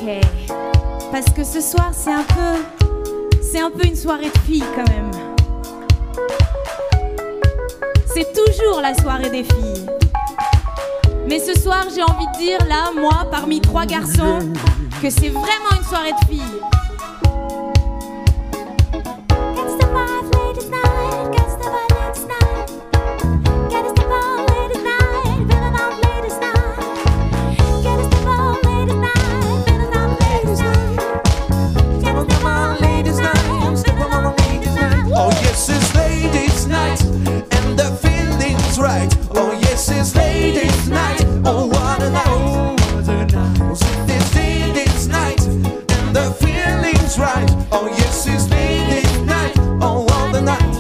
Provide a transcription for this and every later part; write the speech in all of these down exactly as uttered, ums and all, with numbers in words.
Ok. Parce que ce soir, c'est un peu... C'est un peu une soirée de filles, quand même. C'est toujours la soirée des filles. Mais ce soir, j'ai envie de dire, là, moi, parmi trois garçons, que c'est vraiment une soirée de filles. Right. Oh yes, it's ladies' night. Oh what a night! It's ladies' night, and the feeling's right. Oh yes, it's ladies' night. Oh what a night!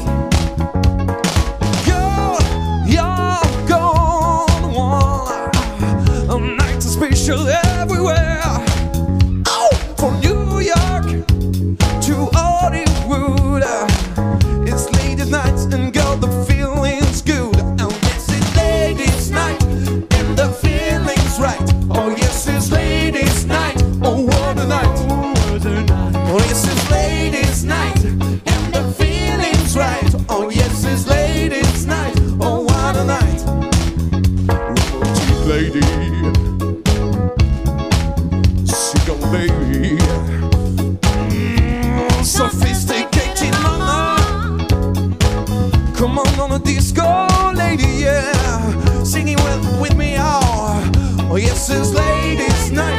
You're, you're gone one. A night so special everywhere. Oh, from New York to Hollywood. It's ladies' night, and girl, the feeling's good. Right. Oh yes, it's ladies' night. Oh what a night! Oh yes, it's ladies' night, and the feeling's right. Oh yes, it's ladies' night. Oh what a night! Romantic lady, single baby, mm, sophisticated mama. Come on on a disco, lady, yeah, singing with with me, oh. Oh yes, it's ladies' night.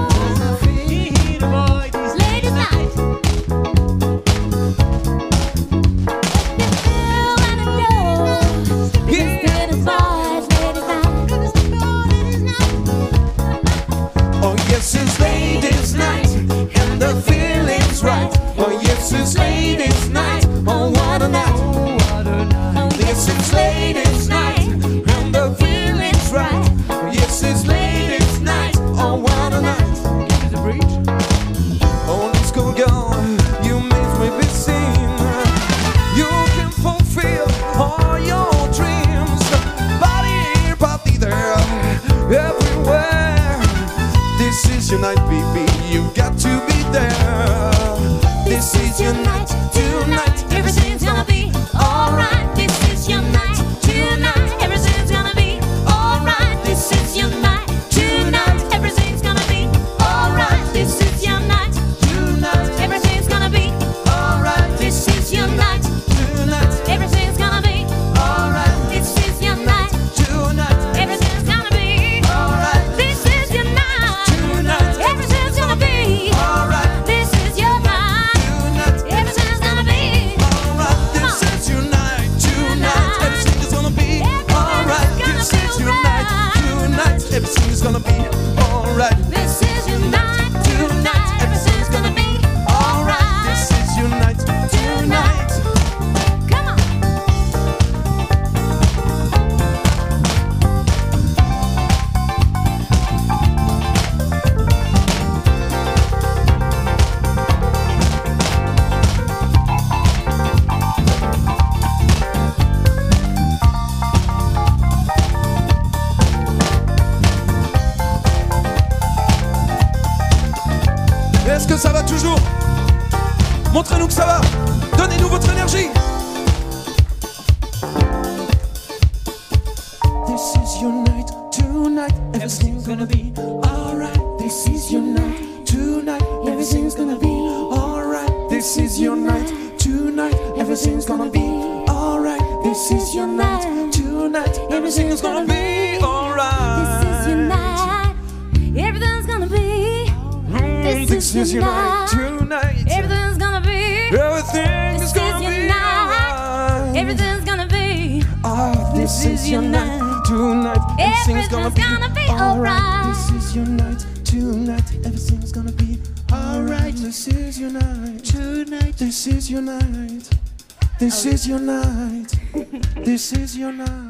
It's ladies' night. Oh yes, it's ladies' night, and the feeling's right. Oh yes, it's ladies' night. Oh what a night! Oh yes, it's ladies' night, and the feeling's right. Oh yes, it's ladies' night. Oh what a night! Oh disco girl, you make me be seen. You can fulfill all your dreams. Body here, body there, everywhere. This is your night, baby. You got to be there. This is your night tonight. Everything's gonna be alright. This is your night tonight. Everything's gonna be alright. This is your night tonight. Everything's gonna be alright. This is your night tonight. Everything's gonna be alright. This is your night tonight. Everything's gonna be alright. This is your night tonight. Everything's gonna be alright. This is your night tonight. Everything's gonna be alright. This is your night tonight. Everything's gonna be alright. This is your night tonight. Everything's gonna be alright. This is your night tonight. Everything's gonna be alright. This is your night tonight. Everything's gonna be alright. This is your night tonight. Come on. Est-ce que ça va toujours? Montrez-nous que ça va. Donnez-nous votre énergie. This is your night tonight. Everything's gonna be alright. This is your night tonight. Everything's gonna be alright. This is your night tonight. Everything's gonna be alright. This is your night tonight. Everything's gonna be alright. This is your night. Everything's gonna be. This is your night tonight. Everything's gonna be. Everything is gonna be alright. Everything's gonna be. Ah, this is your night tonight. Everything's gonna be alright. This is your night tonight. Everything's gonna be alright. This is your night tonight. This is your night. This is your night. This is your night.